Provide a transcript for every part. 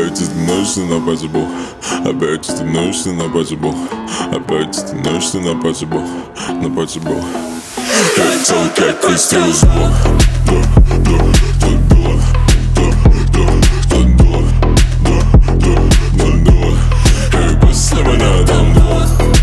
Опять ты становишься на possible. Опять ты становишься на possible. Опять ты становишься на possible. На possible. Как целый, как выстрел из блок. Тут было. Тут было. И после меня там было.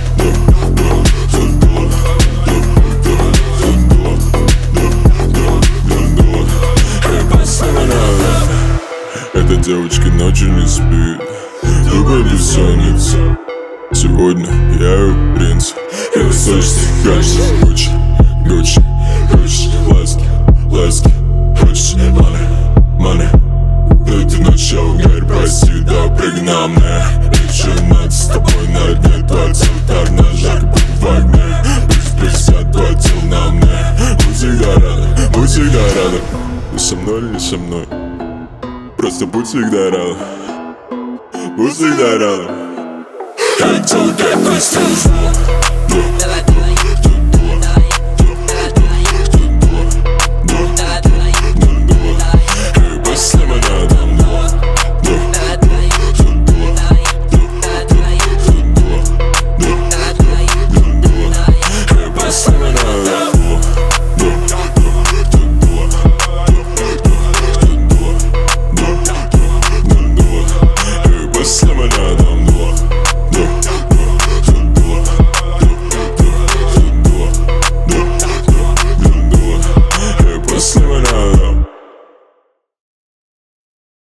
Эта девочка ночью не спит, тупо бессонница. Сегодня я ее принц. И услышь, хочешь Гуччи, Гуччи. Хочешь ласки, хочешь money. Но ты начал, говори, прости, да прыгай на мне. Еще надо с тобой на дне. Твоя цель жарко, как в огне. Пусть твой тел на мне. Будь всегда рада. Ты со мной или не со мной? Просто будь всегда рада. Будь всегда рада. Как целый, как выстрел из блок.